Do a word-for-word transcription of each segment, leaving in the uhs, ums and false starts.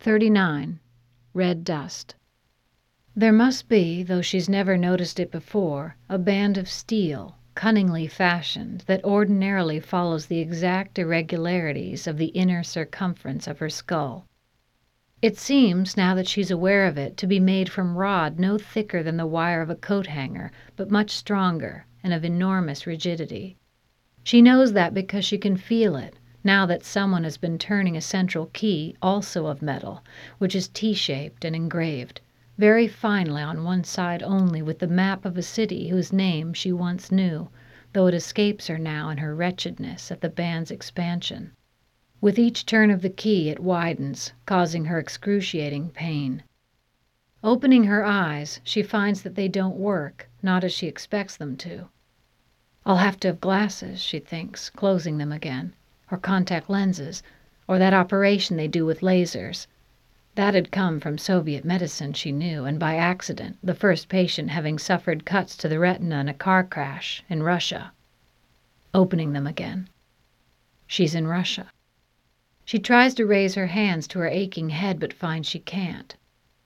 thirty-nine. Red dust. There must be, though she's never noticed it before, a band of steel, cunningly fashioned, that ordinarily follows the exact irregularities of the inner circumference of her skull. It seems, now that she's aware of it, to be made from rod no thicker than the wire of a coat hanger, but much stronger and of enormous rigidity. She knows that because she can feel it, now that someone has been turning a central key, also of metal, which is T-shaped and engraved, very finely on one side only, with the map of a city whose name she once knew, though it escapes her now in her wretchedness at the band's expansion. With each turn of the key it widens, causing her excruciating pain. Opening her eyes, she finds that they don't work, not as she expects them to. I'll have to have glasses, she thinks, closing them again, or contact lenses, or that operation they do with lasers. That had come from Soviet medicine, she knew, and by accident, the first patient having suffered cuts to the retina in a car crash in Russia. Opening them again. She's in Russia. She tries to raise her hands to her aching head, but finds she can't.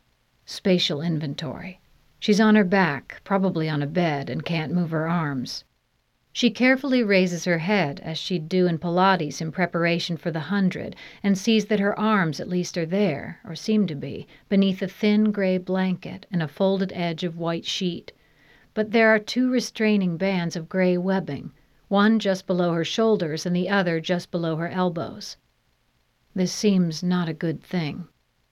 Spatial inventory. She's on her back, probably on a bed, and can't move her arms. She carefully raises her head, as she'd do in Pilates in preparation for the hundred, and sees that her arms at least are there, or seem to be, beneath a thin gray blanket and a folded edge of white sheet. But there are two restraining bands of gray webbing, one just below her shoulders and the other just below her elbows. This seems not a good thing.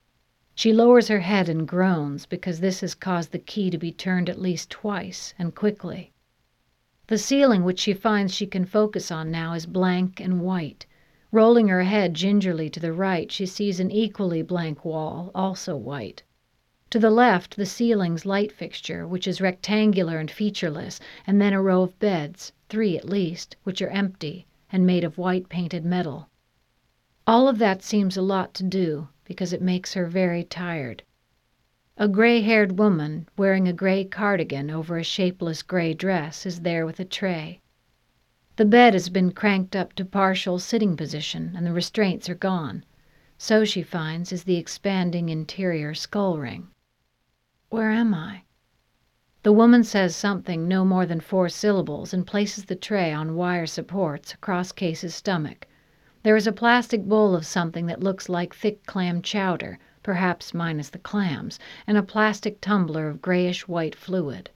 She lowers her head and groans, because this has caused the key to be turned at least twice, and quickly. The ceiling, which she finds she can focus on now, is blank and white. Rolling her head gingerly to the right, she sees an equally blank wall, also white. To the left, the ceiling's light fixture, which is rectangular and featureless, and then a row of beds, three at least, which are empty and made of white painted metal. All of that seems a lot to do, because it makes her very tired. A gray-haired woman, wearing a gray cardigan over a shapeless gray dress, is there with a tray. The bed has been cranked up to partial sitting position, and the restraints are gone. So, she finds, is the expanding interior skull ring. Where am I? The woman says something no more than four syllables and places the tray on wire supports across Case's stomach. There is a plastic bowl of something that looks like thick clam chowder, perhaps minus the clams, and a plastic tumbler of grayish-white fluid.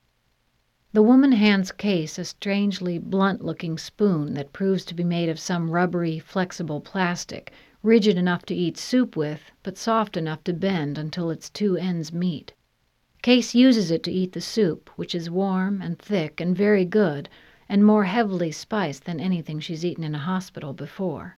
The woman hands Case a strangely blunt-looking spoon that proves to be made of some rubbery, flexible plastic, rigid enough to eat soup with, but soft enough to bend until its two ends meet. Case uses it to eat the soup, which is warm and thick and very good, and more heavily spiced than anything she's eaten in a hospital before.